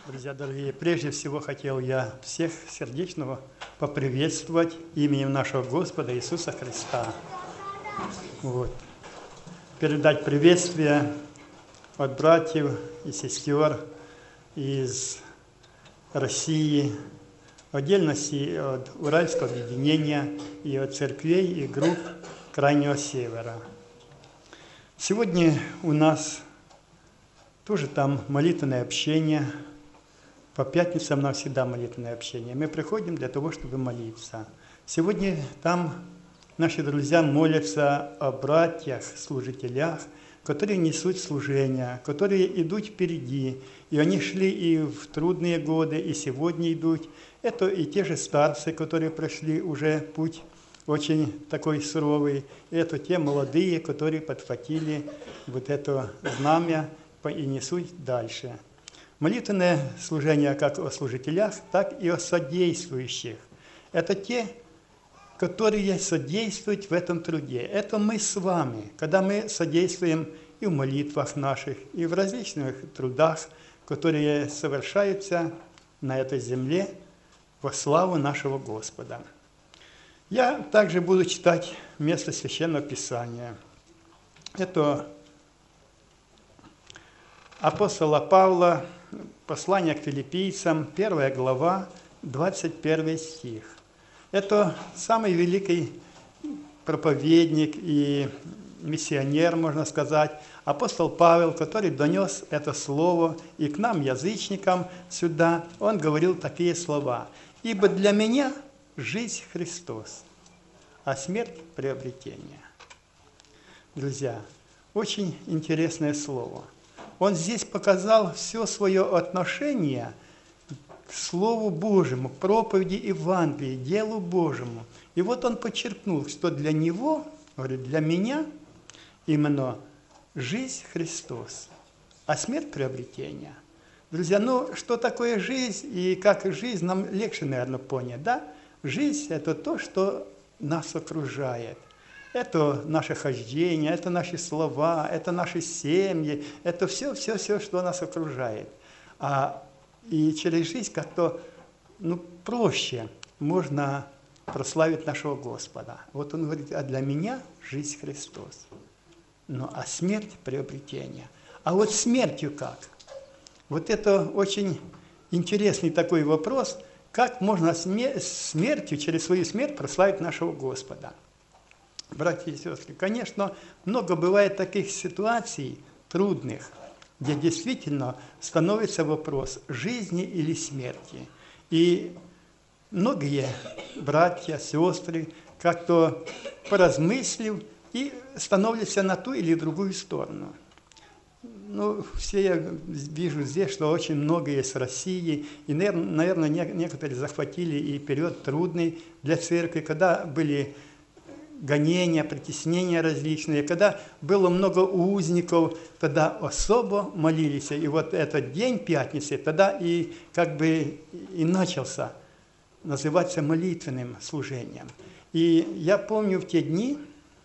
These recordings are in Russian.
Друзья дорогие, прежде всего хотел я всех сердечно поприветствовать именем нашего Господа Иисуса Христа. Передать приветствие от братьев и сестер из России, в отдельности от Уральского объединения и от церквей и групп Крайнего Севера. Сегодня у нас тоже там молитвенное общение. По пятницам у нас всегда молитвенное общение. Мы приходим для того, чтобы молиться. Сегодня там наши друзья молятся о братьях, служителях, которые несут служение, которые идут впереди. И они шли и в трудные годы, и сегодня идут. Это и те же старцы, которые прошли уже путь очень такой суровый. И это те молодые, которые подхватили вот это знамя и несут дальше. Молитвенное служение как о служителях, так и о содействующих. Это те, которые содействуют в этом труде. Это мы с вами, когда мы содействуем и в молитвах наших, и в различных трудах, которые совершаются на этой земле во славу нашего Господа. Я также буду читать место Священного Писания. Это апостола Павла, послание к филиппийцам, 1 глава, 21 стих. Это самый великий проповедник и миссионер, можно сказать, апостол Павел, который донес это слово и к нам, язычникам, сюда. Он говорил такие слова: «Ибо для меня жизнь Христос, а смерть – приобретение». Друзья, очень интересное слово. Он здесь показал все свое отношение к Слову Божьему, к проповеди Евангелия, делу Божьему. И вот он подчеркнул, что для него, говорит, для меня именно жизнь Христос, а смерть приобретение. Друзья, ну что такое жизнь и как жизнь, нам легче, наверное, понять, да? Жизнь – это то, что нас окружает. Это наше хождение, это наши слова, это наши семьи, это все, что нас окружает. И через жизнь как-то проще можно прославить нашего Господа. Вот он говорит, а для меня жизнь Христос. А смерть – приобретение. А вот смертью как? Вот это очень интересный такой вопрос, как можно смертью, через свою смерть прославить нашего Господа. Братья и сестры, конечно, много бывает таких ситуаций трудных, где действительно становится вопрос жизни или смерти. И многие братья, сестры, как-то поразмыслив, и становятся на ту или другую сторону. Все я вижу здесь, что очень много есть в России, и, наверное, некоторые захватили и период трудный для церкви, когда были гонения, притеснения различные, когда было много узников, тогда особо молились. И вот этот день пятницы, тогда и начался называться молитвенным служением. И я помню в те дни,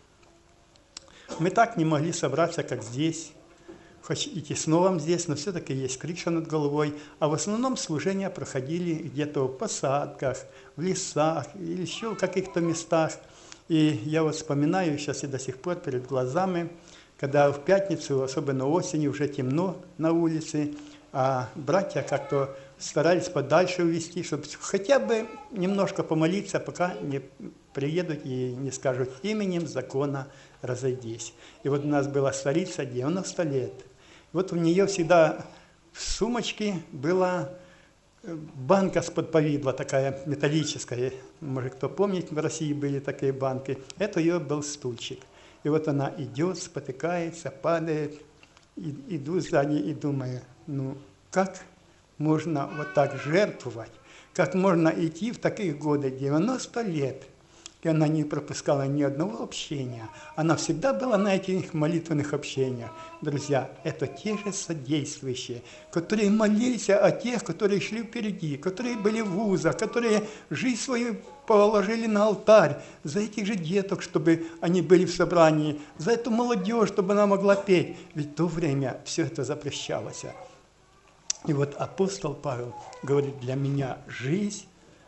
мы так не могли собраться, как здесь, хоть и тесно здесь, но все-таки есть крыша над головой, а в основном служения проходили где-то в посадках, в лесах или еще в каких-то местах. И я вот вспоминаю сейчас и до сих пор перед глазами, когда в пятницу, особенно осенью, уже темно на улице, а братья как-то старались подальше увести, чтобы хотя бы немножко помолиться, пока не приедут и не скажут именем закона разойдись. И вот у нас была старица 90 лет. Вот у нее всегда в сумочке была банка с-под повидла, такая металлическая, может кто помнит, в России были такие банки, это ее был стульчик. И вот она идет, спотыкается, падает, иду сзади и думаю, как можно вот так жертвовать, как можно идти в такие годы, 90 лет, и она не пропускала ни одного общения. Она всегда была на этих молитвенных общениях. Друзья, это те же содействующие, которые молились о тех, которые шли впереди, которые были в вузах, которые жизнь свою положили на алтарь за этих же деток, чтобы они были в собрании, за эту молодежь, чтобы она могла петь. Ведь в то время все это запрещалось. И вот апостол Павел говорит, для меня жизнь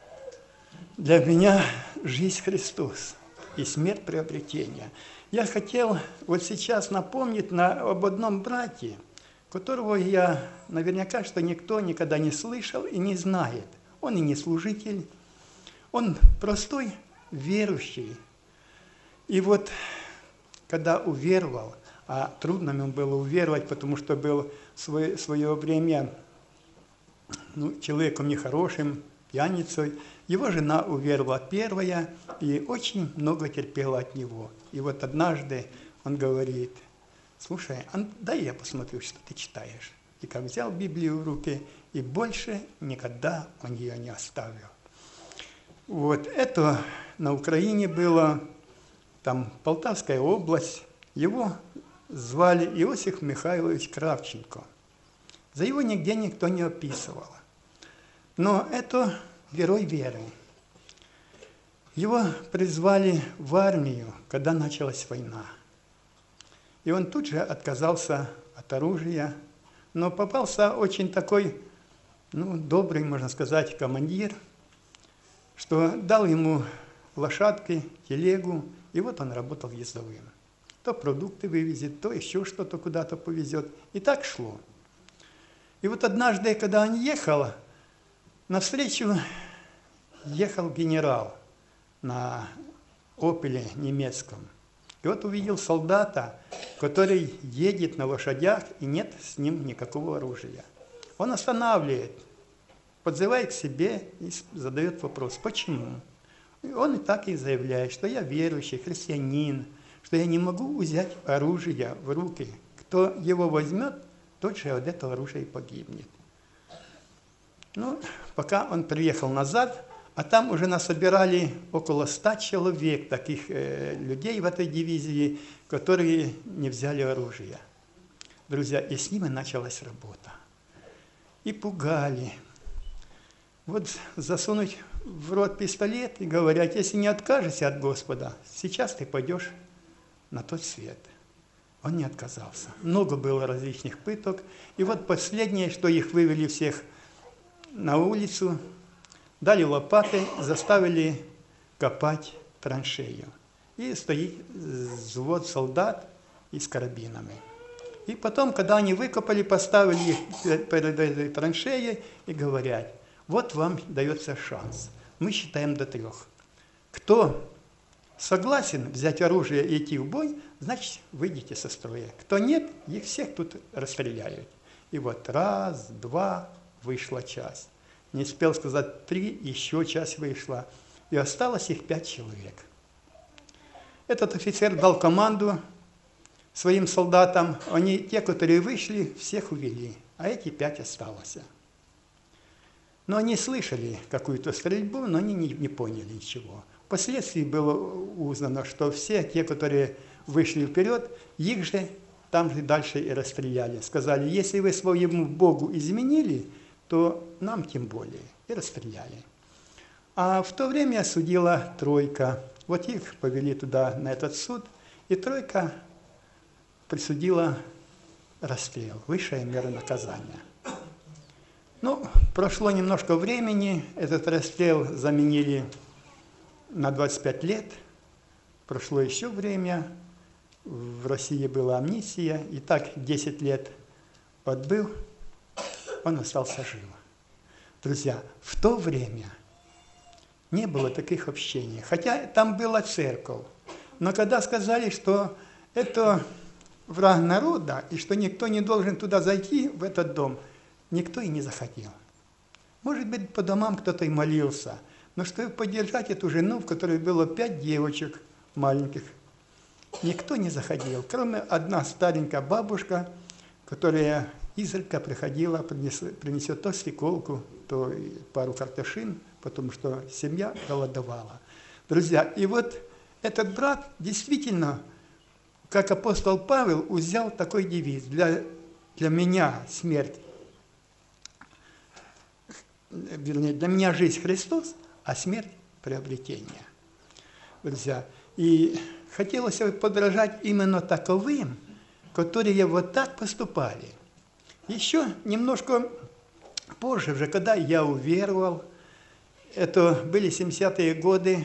Христос и смерть приобретения. Я хотел вот сейчас напомнить об одном брате, которого я наверняка, что никто никогда не слышал и не знает. Он и не служитель, он простой верующий. И вот когда уверовал, а трудно ему было уверовать, потому что был в свое время человеком нехорошим, пьяницей. Его жена уверовала первая и очень много терпела от него. И вот однажды он говорит, слушай, дай я посмотрю, что ты читаешь. И как взял Библию в руки, и больше никогда он ее не оставил. Вот это на Украине было, там Полтавская область, его звали Иосиф Михайлович Кравченко. За его нигде никто не описывал. Но это герой веры. Его призвали в армию, когда началась война. И он тут же отказался от оружия, но попался очень такой, добрый, можно сказать, командир, что дал ему лошадки, телегу, и вот он работал ездовым. То продукты вывезет, то еще что-то куда-то повезет. И так шло. И вот однажды, когда он ехал, навстречу ехал генерал на «Опеле» немецком. И вот увидел солдата, который едет на лошадях, и нет с ним никакого оружия. Он останавливает, подзывает к себе и задает вопрос, почему? И он и так и заявляет, что я верующий, христианин, что я не могу взять оружие в руки. Кто его возьмет, тот же от этого оружия и погибнет. Пока он приехал назад, а там уже насобирали около 100 человек, таких людей в этой дивизии, которые не взяли оружие. Друзья, и с ними началась работа. И пугали. Вот засунуть в рот пистолет и говорят, если не откажешься от Господа, сейчас ты пойдешь на тот свет. Он не отказался. Много было различных пыток. И вот последнее, что их вывели всех на улицу, дали лопаты, заставили копать траншею. И стоит взвод солдат и с карабинами. И потом, когда они выкопали, поставили их перед этой траншеей и говорят, вот вам дается шанс. Мы считаем до 3. Кто согласен взять оружие и идти в бой, значит, выйдите со строя. Кто нет, их всех тут расстреляют. И вот 1, 2, вышла часть. Не успел сказать 3, еще часть вышла. И осталось их 5 человек. Этот офицер дал команду своим солдатам. Они, те, которые вышли, всех увели. А эти 5 осталось. Но они слышали какую-то стрельбу, но они не поняли ничего. Впоследствии было узнано, что все те, которые вышли вперед, их же там же дальше и расстреляли. Сказали, если вы своему Богу изменили, то нам тем более. И расстреляли. А в то время судила тройка. Вот их повели туда, на этот суд, и тройка присудила расстрел, высшая мера наказания. Прошло немножко времени, этот расстрел заменили на 25 лет. Прошло еще время, в России была амнистия, и так 10 лет отбыл, он остался жив. Друзья, в то время не было таких общений, хотя там была церковь. Но когда сказали, что это враг народа, и что никто не должен туда зайти, в этот дом, никто и не заходил. Может быть, по домам кто-то и молился, но чтобы поддержать эту жену, в которой было 5 девочек маленьких, никто не заходил, кроме одна старенькая бабушка, которая изредка приходила, принесет то свеколку, то пару картошин, потому что семья голодовала. Друзья, и вот этот брат действительно, как апостол Павел, взял такой девиз: для меня смерть, вернее, для меня жизнь Христос, а смерть приобретение. Друзья, и хотелось бы подражать именно таковым, которые вот так поступали. Еще немножко позже, уже когда я уверовал, это были 70-е годы,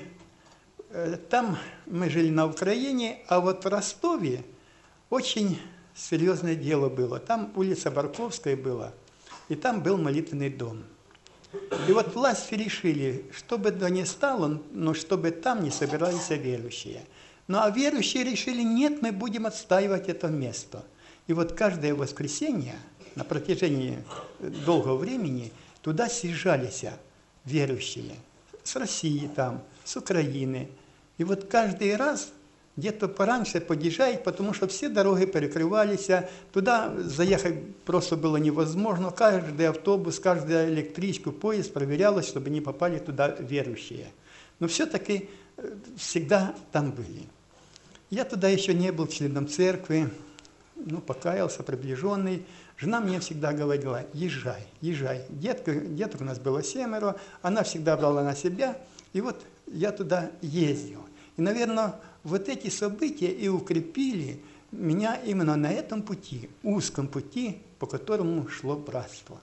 там мы жили на Украине, а вот в Ростове очень серьезное дело было. Там улица Барковская была, и там был молитвенный дом. И вот власти решили, что бы то ни стало, но чтобы там не собирались верующие. Ну а верующие решили, нет, мы будем отстаивать это место. И вот каждое воскресенье на протяжении долгого времени туда съезжались верующие с России там, с Украины. И вот каждый раз где-то пораньше подъезжает, потому что все дороги перекрывались, туда заехать просто было невозможно. Каждый автобус, каждая электричка, поезд проверялось, чтобы не попали туда верующие. Но все-таки всегда там были. Я туда еще не был членом церкви, покаялся, приближенный. Жена мне всегда говорила, езжай, езжай. Деток у нас было 7, она всегда брала на себя, и вот я туда ездил. И, наверное, вот эти события и укрепили меня именно на этом пути, узком пути, по которому шло братство.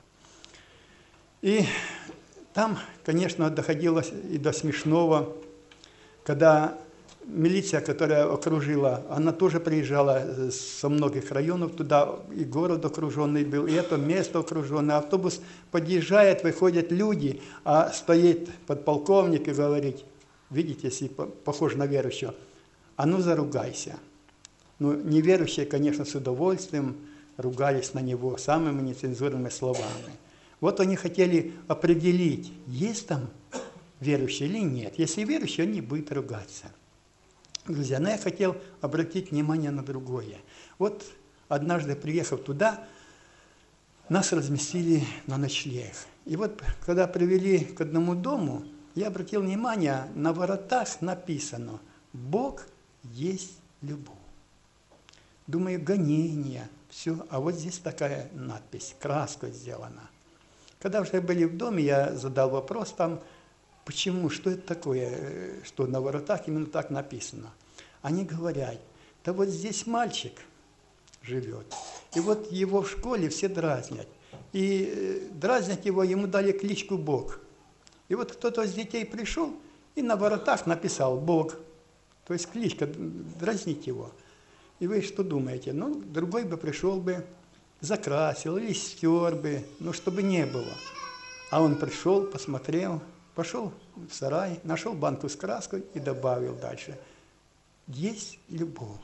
И там, конечно, доходило и до смешного, когда милиция, которая окружила, она тоже приезжала со многих районов туда, и город окруженный был, и это место окруженное. Автобус подъезжает, выходят люди, а стоит подполковник и говорит, видите, если похож на верующего, а ну заругайся. Ну, неверующие, конечно, с удовольствием ругались на него самыми нецензурными словами. Вот они хотели определить, есть там верующий или нет. Если верующий, он не будет ругаться. Друзья, но я хотел обратить внимание на другое. Вот однажды, приехав туда, нас разместили на ночлег. И вот, когда привели к одному дому, я обратил внимание, на воротах написано «Бог есть любовь». Думаю, гонение, все. А вот здесь такая надпись, краской сделана. Когда уже были в доме, я задал вопрос там, почему, что это такое, что на воротах именно так написано. Они говорят, да вот здесь мальчик живет, и вот его в школе все дразнят. И дразнят его, ему дали кличку Бог. И вот кто-то из детей пришел и на воротах написал Бог. То есть кличка, дразнить его. И вы что думаете? Ну, другой бы пришел бы, закрасил или стер бы, ну, чтобы не было. А он пришел, посмотрел, пошел в сарай, нашел банку с краской и добавил дальше. Есть любовь.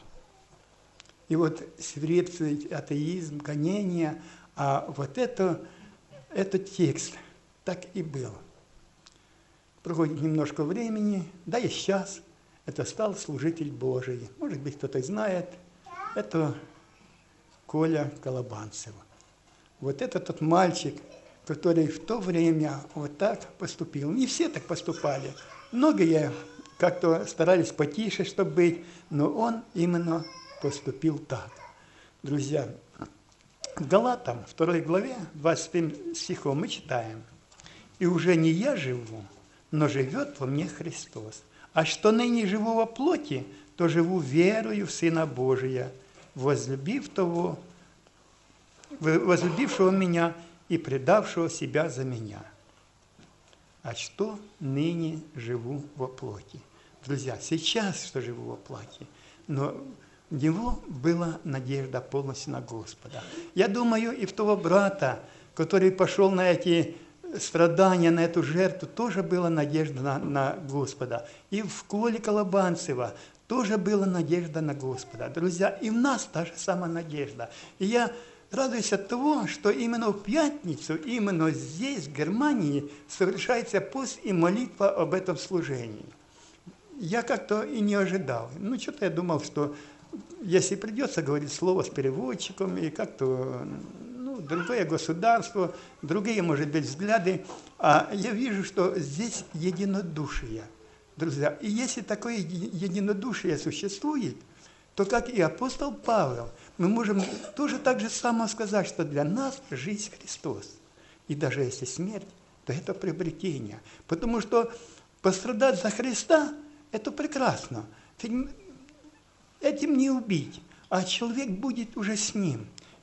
И вот свирепствует атеизм, гонение, а вот этот текст так и был. Проходит немножко времени, да и сейчас это стал служитель Божий. Может быть, кто-то знает, это Коля Колобанцев. Вот это тот мальчик, который в то время вот так поступил. Не все так поступали. Многие как-то старались потише, чтобы быть, но он именно поступил так. Друзья, в Галатам, 2 главе, 25 стихом мы читаем. «И уже не я живу, но живет во мне Христос. А что ныне живу во плоти, то живу верою в Сына Божия, возлюбившего меня и предавшего себя за меня». А что ныне живу во плоти? Друзья, сейчас что живу во плоти, но у него была надежда полностью на Господа. Я думаю, и в того брата, который пошел на эти страдания, на эту жертву, тоже была надежда на Господа. И в Коле Колобанцева тоже была надежда на Господа. Друзья, и в нас та же самая надежда. И я радуюсь от того, что именно в пятницу, именно здесь, в Германии, совершается пост и молитва об этом служении. Я как-то и не ожидал. Ну, что-то я думал, что если придется говорить слово с переводчиком, и как-то другое государство, другие, может быть, взгляды, а я вижу, что здесь единодушие. Друзья, и если такое единодушие существует, то, как и апостол Павел, мы можем тоже так же само сказать, что для нас жизнь Христос. И даже если смерть, то это приобретение. Потому что пострадать за Христа – это прекрасно. Этим не убить, а человек будет уже с Ним.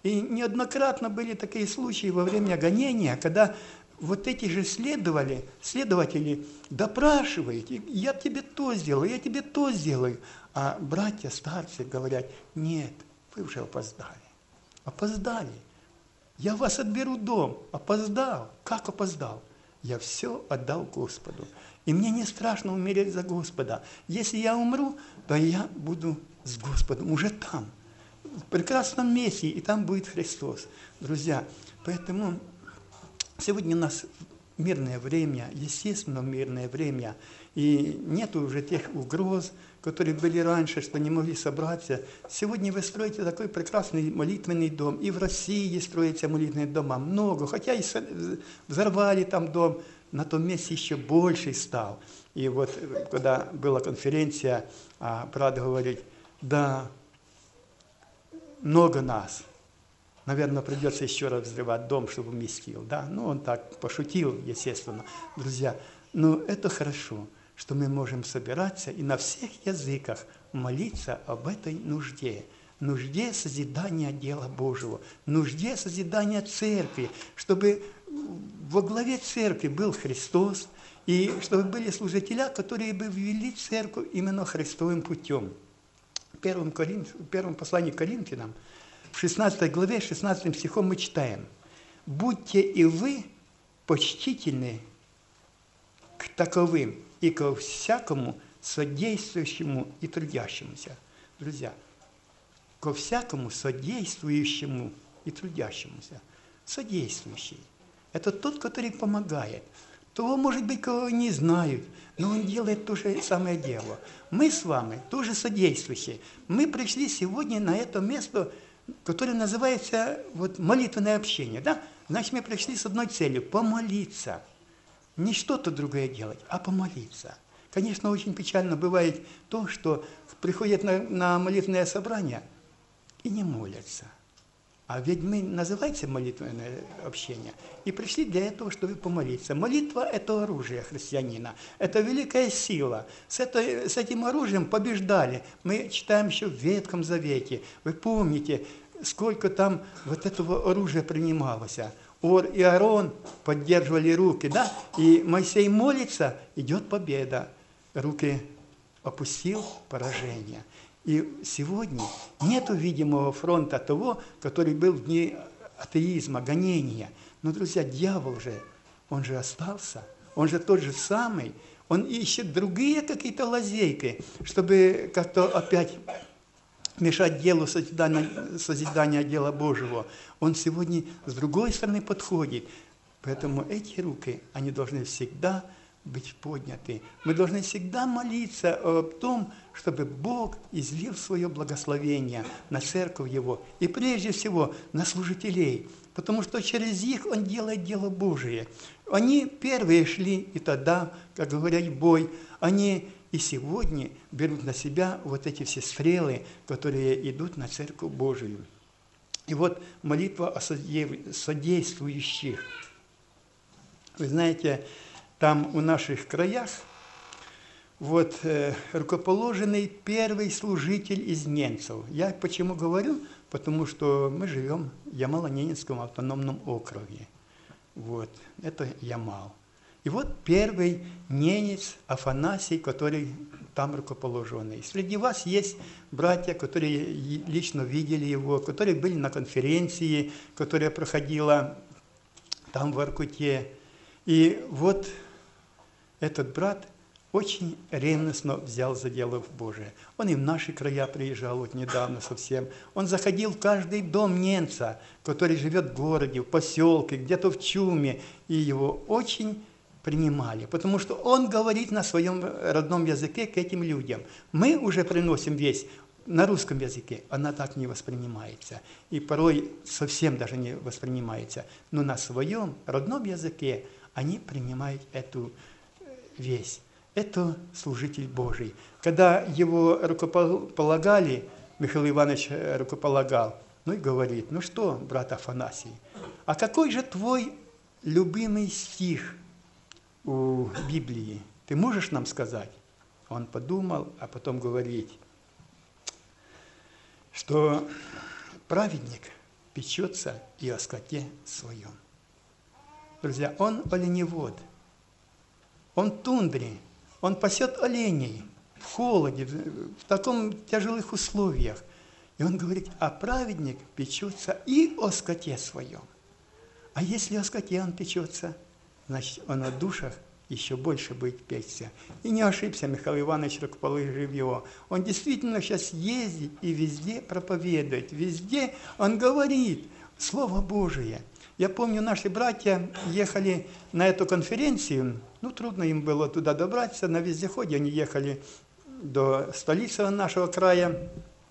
И неоднократно были такие случаи во время гонения, когда вот эти же следователи допрашивают, я тебе то сделаю, я тебе то сделаю. А братья старцы говорят, нет, вы уже опоздали. Опоздали. Я вас отберу дом. Опоздал. Как опоздал? Я все отдал Господу. И мне не страшно умереть за Господа. Если я умру, то я буду с Господом уже там, в прекрасном месте, и там будет Христос. Друзья, поэтому сегодня у нас мирное время, естественно, мирное время, и нет уже тех угроз, которые были раньше, что не могли собраться. Сегодня вы строите такой прекрасный молитвенный дом, и в России строятся молитвенные дома много, хотя и взорвали там дом, на том месте еще больше стал. И вот, когда была конференция, брат говорит, да, много нас. Наверное, придется еще раз взрывать дом, чтобы вместил. Да? Ну, он так пошутил, естественно. Друзья, но это хорошо, что мы можем собираться и на всех языках молиться об этой нужде. Нужде созидания дела Божьего, нужде созидания церкви, чтобы во главе церкви был Христос, и чтобы были служители, которые бы ввели церковь именно Христовым путем. В первом послании к Коринфянам, в 16 главе, 16 стихом мы читаем: «Будьте и вы почтительны к таковым и ко всякому содействующему и трудящемуся». Друзья, ко всякому содействующему и трудящемуся. Содействующий – это тот, который помогает. Того, может быть, кого не знают, но он делает то же самое дело. Мы с вами тоже содействующие. Мы пришли сегодня на это место, которое называется вот, молитвенное общение. Да? Значит, мы пришли с одной целью – помолиться. Не что-то другое делать, а помолиться. Конечно, очень печально бывает то, что приходят на молитвенное собрание и не молятся. А ведь мы называемся молитвенное общение и пришли для этого, чтобы помолиться. Молитва – это оружие христианина, это великая сила. С этим оружием побеждали. Мы читаем еще в Ветхом Завете. Вы помните, сколько там вот этого оружия принималось. Ор и Аарон поддерживали руки, да? И Моисей молится, идет победа. Руки опустил – поражение. И сегодня нет видимого фронта того, который был в дни атеизма, гонения. Но, друзья, дьявол же, он же остался, он же тот же самый, он ищет другие какие-то лазейки, чтобы как-то опять мешать делу созидания дела Божьего. Он сегодня с другой стороны подходит. Поэтому эти руки, они должны всегда быть подняты. Мы должны всегда молиться о том, чтобы Бог излил свое благословение на церковь Его и прежде всего на служителей, потому что через них Он делает дело Божие. Они первые шли и тогда, как говорят, в бой. Они и сегодня берут на себя вот эти все стрелы, которые идут на церковь Божию. И вот молитва о содействующих. Вы знаете, там в наших краях вот рукоположенный первый служитель из немцев. Я почему говорю? Потому что мы живем в Ямало-Ненецком автономном округе. Вот, это Ямал. И вот первый ненец Афанасий, который там рукоположенный. Среди вас есть братья, которые лично видели его, которые были на конференции, которая проходила там в Воркуте. И вот этот брат очень ревностно взял за дело Божие. Он и в наши края приезжал вот недавно совсем. Он заходил в каждый дом немца, который живет в городе, в поселке, где-то в чуме, и его очень принимали, потому что он говорит на своем родном языке к этим людям. Мы уже приносим весть на русском языке, она так не воспринимается, и порой совсем даже не воспринимается, но на своем родном языке они принимают эту весть. Это служитель Божий. Когда его рукополагали, Михаил Иванович рукополагал, ну и говорит: ну что, брат Афанасий, а какой же твой любимый стих у Библии? Ты можешь нам сказать? Он подумал, а потом говорит, что праведник печется и о скоте своем. Друзья, он оленевод, он в тундре, он пасет оленей в холоде, в таком тяжелых условиях. И он говорит, а праведник печется и о скоте своем. А если о скоте он печется, значит, он о душах еще больше будет печься. И не ошибся Михаил Иванович Рукоположье. Он действительно сейчас ездит и везде проповедует, везде он говорит Слово Божие. Я помню, наши братья ехали на эту конференцию, трудно им было туда добраться, на вездеходе они ехали до столицы нашего края,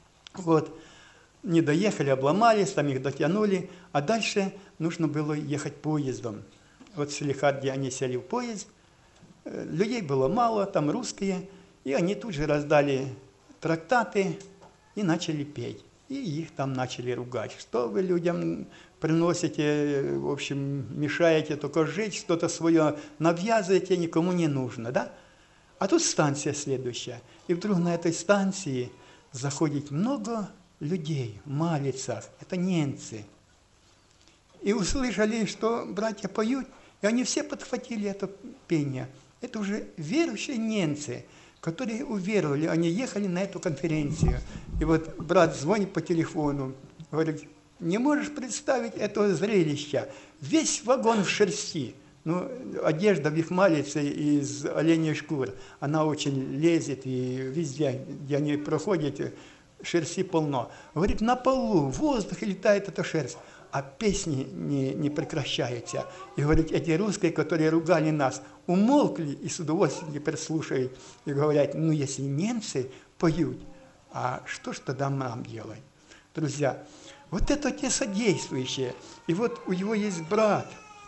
не доехали, обломались, там их дотянули, а дальше нужно было ехать поездом. В Салихарде они сели в поезд, людей было мало, там русские, и они тут же раздали трактаты и начали петь. И их там начали ругать. Что вы людям приносите, в общем, мешаете только жить, что-то свое навязываете, никому не нужно, да? А тут станция следующая. И вдруг на этой станции заходит много людей в малицах. Это немцы. И услышали, что братья поют, и они все подхватили это пение. Это уже верующие немцы, которые уверовали, они ехали на эту конференцию. И вот брат звонит по телефону, говорит, не можешь представить этого зрелища. Весь вагон в шерсти. Одежда в их малице из оленей шкур, она очень лезет, и везде, где они проходят, шерсти полно. Говорит, на полу в воздухе летает эта шерсть, а песни не прекращаются. И говорит, эти русские, которые ругали нас, умолкли и с удовольствием теперь слушают. И говорят, если немцы поют, а что ж тогда нам делать? Друзья, вот это те содействующие. И вот у него есть брат.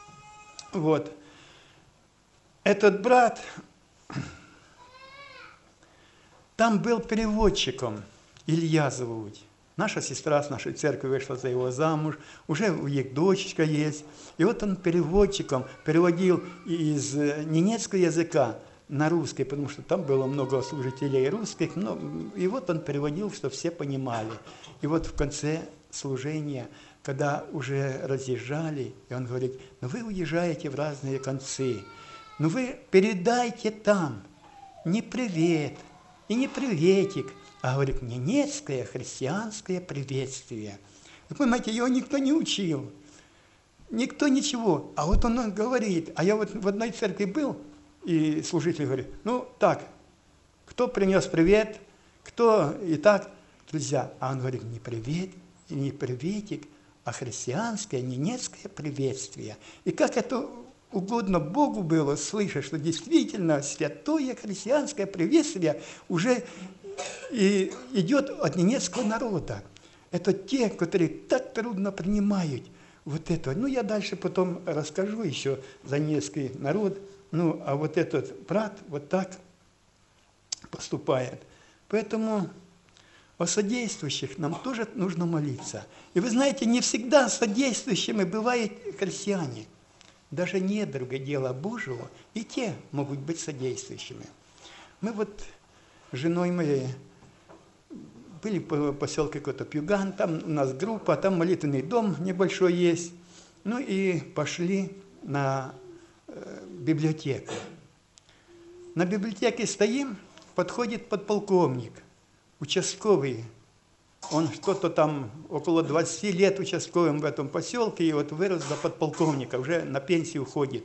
Этот брат там был переводчиком, Илья зовут. Наша сестра с нашей церкви вышла за его замуж, уже у них дочечка есть. И вот он переводчиком переводил из немецкого языка на русский, потому что там было много служителей русских. И вот он переводил, что все понимали. И вот в конце служения, когда уже разъезжали, и он говорит, вы уезжаете в разные концы, вы передайте там не привет и не приветик, а говорит, немецкое христианское приветствие. Вы понимаете, его никто не учил, никто ничего. А вот он говорит, а я вот в одной церкви был, и служитель говорит, кто принес привет, кто и так, друзья. А он говорит, не привет и не приветик, а христианское немецкое приветствие. И как это угодно Богу было слышать, что действительно святое христианское приветствие уже и идет от немецкого народа. Это те, которые так трудно принимают вот это. Я дальше потом расскажу еще за немецкий народ. А вот этот брат вот так поступает. Поэтому о содействующих нам тоже нужно молиться. И вы знаете, не всегда содействующими бывают христиане. Даже недруги дела Божьего, и те могут быть содействующими. Мы с женой моей были по поселке какой-то Пьюган, там у нас группа, там молитвенный дом небольшой есть. И пошли на библиотеку. На библиотеке стоим, подходит подполковник, участковый. Он что-то там около 20 лет участковым в этом поселке, и вырос до подполковника, уже на пенсию уходит.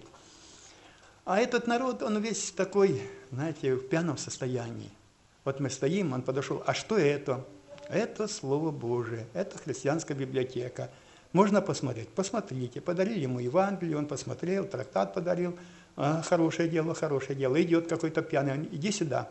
А этот народ, он весь такой, знаете, в пьяном состоянии. Мы стоим, он подошел, а что это? Это Слово Божие, это христианская библиотека. Можно посмотреть? Посмотрите. Подарили ему Евангелие, он посмотрел, трактат подарил. Хорошее дело, хорошее дело. Идет какой-то пьяный, он, иди сюда.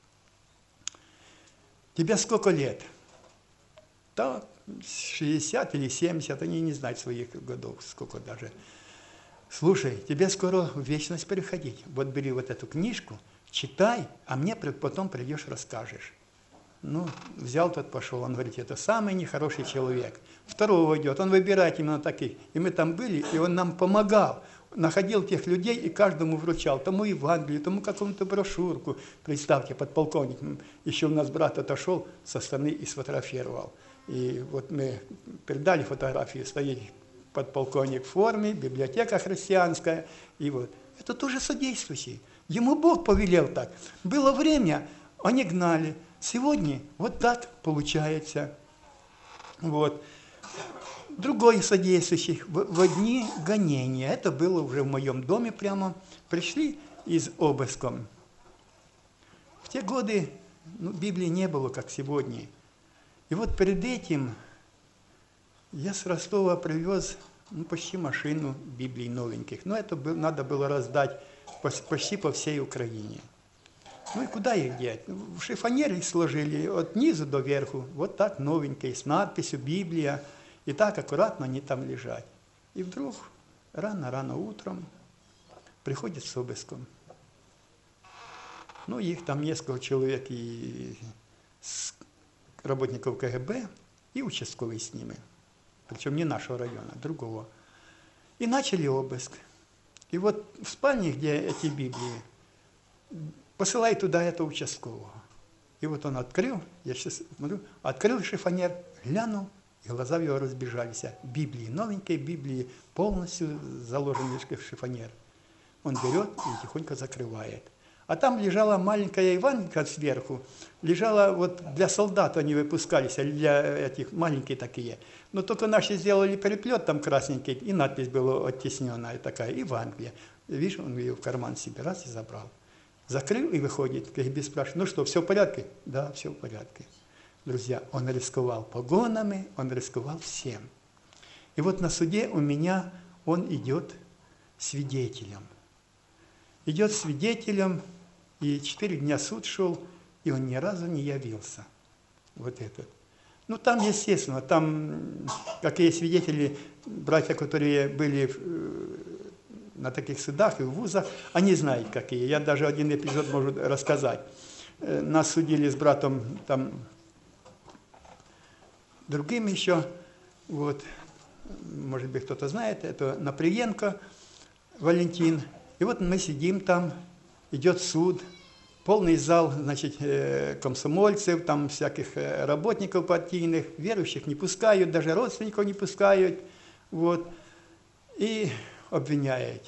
Тебе сколько лет? Да, 60 или 70, они не знают своих годов, сколько даже. Слушай, тебе скоро в вечность переходить. Бери эту книжку, читай, а мне потом придешь, расскажешь. Взял тот, пошел, он говорит, это самый нехороший человек. Второго идет, он выбирает именно таких. И мы там были, и он нам помогал. Находил тех людей и каждому вручал. Тому Евангелию, тому какому-то брошюрку. Представьте, подполковник, еще у нас брат отошел со стороны и сфотографировал. И вот мы передали фотографию, стоит подполковник в форме, библиотека христианская. И вот. Это тоже содействующий. Ему Бог повелел так. Было время, они гнали. Сегодня вот так получается. Вот. Другой содействующий в дни гонения. Это было уже в моем доме прямо. Пришли из обыском. В те годы Библии не было, как сегодня. И вот перед этим я с Ростова привез почти машину Библий новеньких. Но это надо было раздать почти по всей Украине. Ну и куда их деть? В шифонер их сложили от низу до верху. Вот так новенькие, с надписью «Библия». И так аккуратно они там лежат. И вдруг рано-рано утром приходят с обыском. Ну, их там несколько человек, и работников КГБ, и участковый с ними. Причем не нашего района, другого. И начали обыск. И вот в спальне, где эти Библии, посылай туда этого участкового. И вот он открыл, я сейчас смотрю, открыл шифонер, глянул, и глаза его разбежались. Библии, новенькие Библии, полностью заложены в шифонер. Он берет и тихонько закрывает. А там лежала маленькая Иванка сверху, лежала вот для солдат они выпускались, для этих маленькие такие. Но только наши сделали переплет там красненький, и надпись была оттесненная такая, Евангелие. Видишь, он ее в карман себе раз и забрал. Закрыл и выходит, КГБ спрашивает, ну что, все в порядке? Да, все в порядке. Друзья, он рисковал погонами, он рисковал всем. И вот на суде у меня он идет свидетелем. Идет свидетелем, и 4 дня суд шел, и он ни разу не явился. Вот этот. Ну, там, естественно, там, какие свидетели, братья, которые были на таких судах и в вузах, они знают, какие. Я даже один эпизод могу рассказать. Нас судили с братом там другим еще, вот, может быть, кто-то знает, это Наприенко Валентин. И вот мы сидим там, идет суд, полный зал, значит, комсомольцев, там всяких работников партийных, верующих не пускают, даже родственников не пускают, вот, и обвиняют.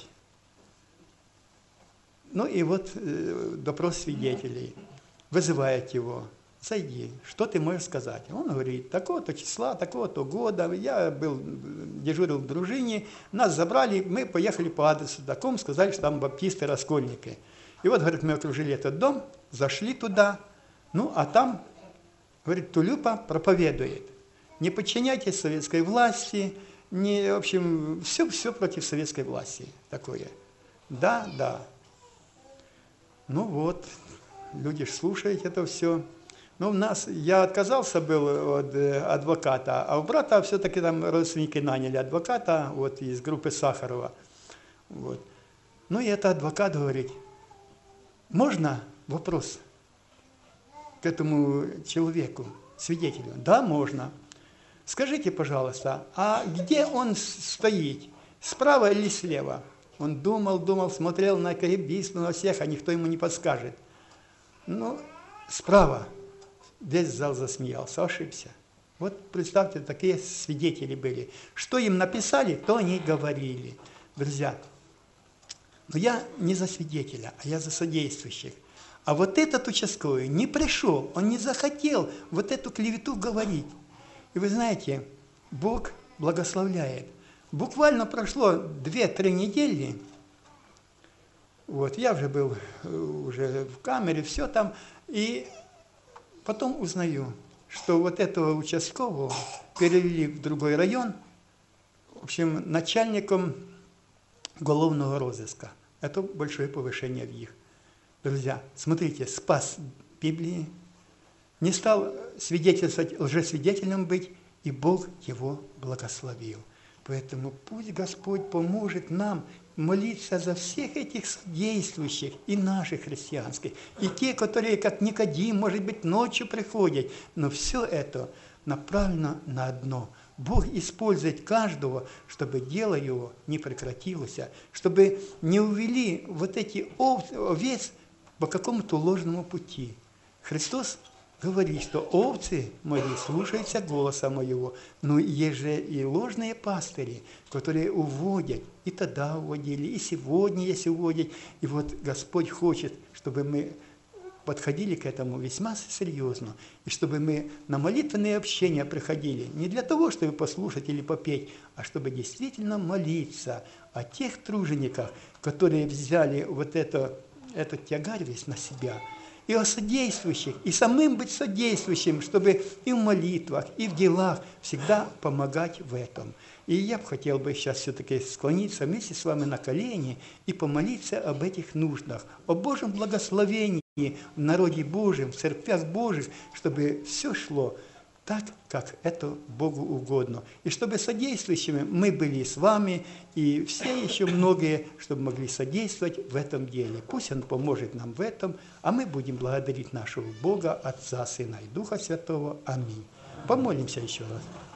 Ну и вот допрос свидетелей, вызывает его. Зайди, что ты можешь сказать? Он говорит, такого-то числа, такого-то года, я дежурил в дружине, нас забрали, мы поехали по адресу такому, сказали, что там баптисты, раскольники. И вот, говорит, мы окружили этот дом, зашли туда, ну, а там, говорит, Тулюпа проповедует. Не подчиняйтесь советской власти, не, в общем, все против советской власти такое. Да, да. Ну вот, люди ж слушают это все. Ну, я отказался был от адвоката, а у брата все-таки там родственники наняли адвоката вот, из группы Сахарова. Вот. Ну, и этот адвокат говорит, можно вопрос к этому человеку, свидетелю? Да, можно. Скажите, пожалуйста, а где он стоит, справа или слева? Он думал, смотрел на КГБистов, на всех, а никто ему не подскажет. Ну, справа. Весь зал засмеялся, ошибся. Вот представьте, такие свидетели были. Что им написали, то они говорили. Друзья, но я не за свидетеля, а я за содействующих. А вот этот участковый не пришел, он не захотел вот эту клевету говорить. И вы знаете, Бог благословляет. Буквально прошло 2-3 недели, вот, я уже был уже в камере, все там, и потом узнаю, что вот этого участкового перевели в другой район, в общем, начальником уголовного розыска. Это большое повышение в их. Друзья, смотрите, спас Библии, не стал свидетельствовать, лжесвидетелем быть, и Бог его благословил. Поэтому пусть Господь поможет нам молиться за всех этих действующих, и наших христианских, и те, которые, как Никодим, может быть, ночью приходят. Но все это направлено на одно. Бог использует каждого, чтобы дело его не прекратилось, чтобы не увели вот эти овец по какому-то ложному пути. Христос говорит, что овцы мои слушаются голоса моего. Но есть же и ложные пастыри, которые уводят, и тогда уводили, и сегодня есть уводят. И вот Господь хочет, чтобы мы подходили к этому весьма серьезно, и чтобы мы на молитвенные общения приходили не для того, чтобы послушать или попеть, а чтобы действительно молиться о тех тружениках, которые взяли вот этот тягарь весь на себя, и о содействующих, и самим быть содействующим, чтобы и в молитвах, и в делах всегда помогать в этом. И я бы хотел бы сейчас все-таки склониться вместе с вами на колени и помолиться об этих нуждах, о Божьем благословении в народе Божьем, в церквях Божьих, чтобы все шло так, как это Богу угодно. И чтобы содействующими мы были с вами, и все еще многие, чтобы могли содействовать в этом деле. Пусть Он поможет нам в этом, а мы будем благодарить нашего Бога, Отца, Сына и Духа Святого. Аминь. Помолимся еще раз.